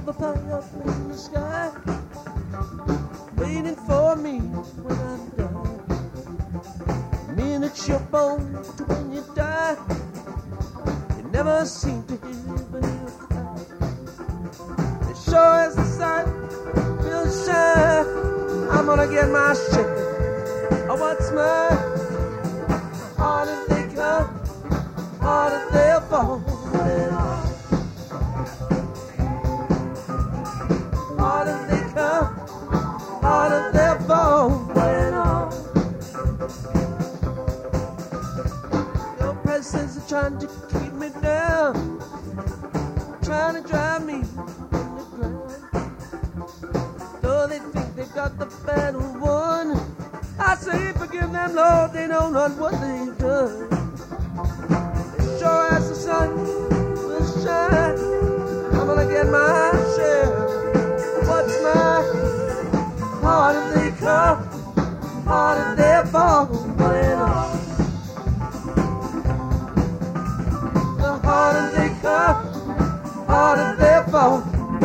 apple pie up in the sky, waiting for me when I'm done. Minutes you're born to when you die, you never seem to hear a cry. As sure as the sun will shine, I'm gonna get my share of what's mine. Harder they come, harder they'll fall. Harder they come, harder they'll fall. Your presence is trying to keep me down, trying to drive me underground. Though they think they've got the battle won, I say forgive them, Lord, they know not what they've done. As sure as the sun will shine, I'm gonna get my share. What's mine? Harder they come, harder they fall. The harder they come, harder they fall.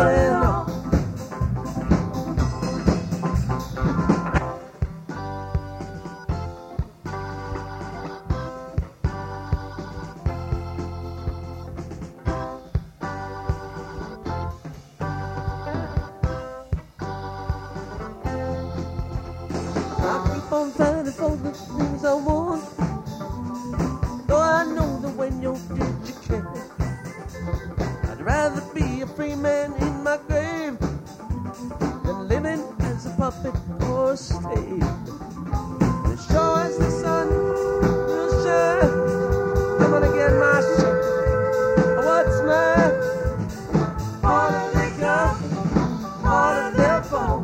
I'm fighting for the things I want, though I know that when you did you care. I'd rather be a free man in my grave than living as a puppet or a slave. As sure as the sun will shine, I'm gonna get my share of what's mine. Harder they come, harder they'll fall.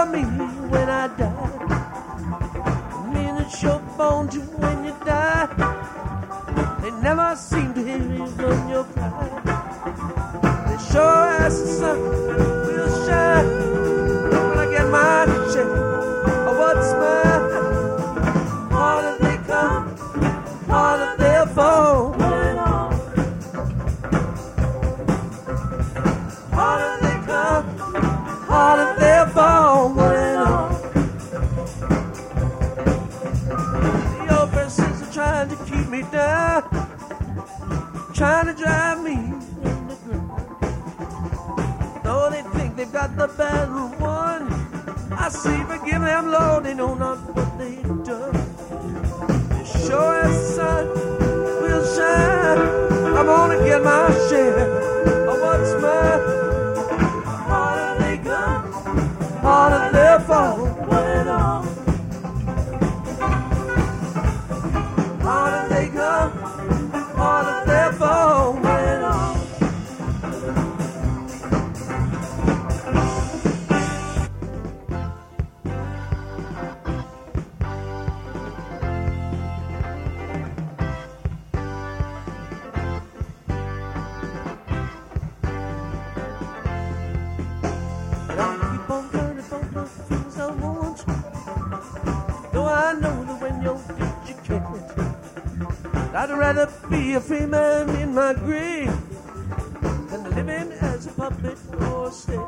me when I die. Mean it's your bones you when you die. They never seem to hear you on your pride. They sure as the sun will shine when I get my share of what's mine. Harder they come, harder they'll fall. Harder they come, harder they'll fall. The oppressors are trying to keep me down, trying to drive me underground. Though they think they've got the battle won, I say forgive them, Lord, they know not what they've done. As sure as the sun will shine, I'm gonna get my share of what's mine. Harder they come, harder they'll fall. Harder they come, harder they'll fall. I'd rather be a free man in my grave than living as a puppet or a slave.